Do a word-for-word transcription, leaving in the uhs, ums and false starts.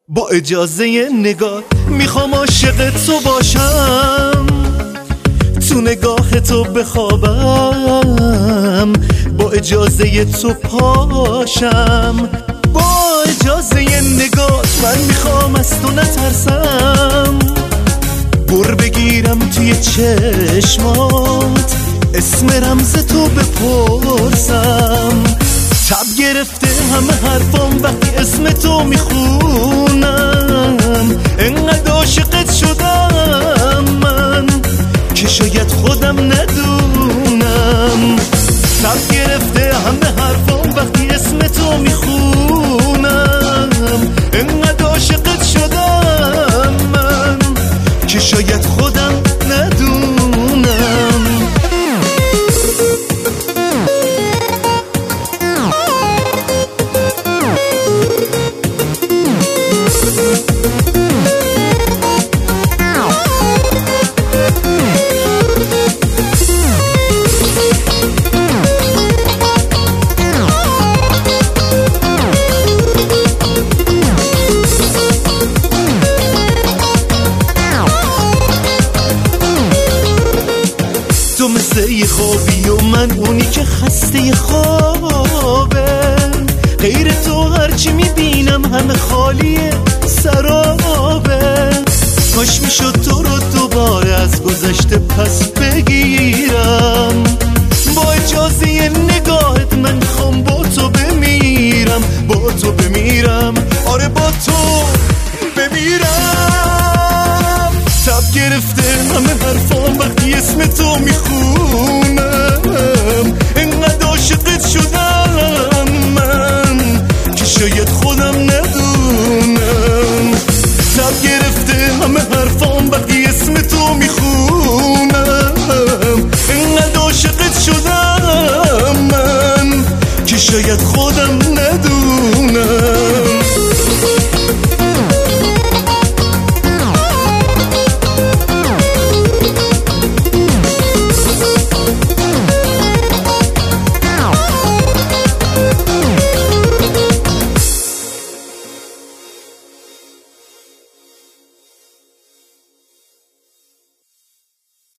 با اجازه نگاه میخوام عاشق تو باشم، تو نگاه تو بخوابم، با اجازه تو پاشم. با اجازه نگاه من میخوام از تو نترسم، بر بگیرم توی چشمات، اسم رمز تو بپرسم. تب گرفته همه حرفام وقتی اسم تو میخونم، انقدر عاشقت شدم من که شاید خودم ندونم. تب گرفته همه حرفام وقتی اسم تو میخونم، انقدر عاشقت شدم من که شاید خودم ندونم. تو مثل یه خوابی و من اونی که خسته خوابه، غیر تو هرچی میبینم همه خالیه سرابه. کاش میشد تو رو دوباره از گذشته پس بگی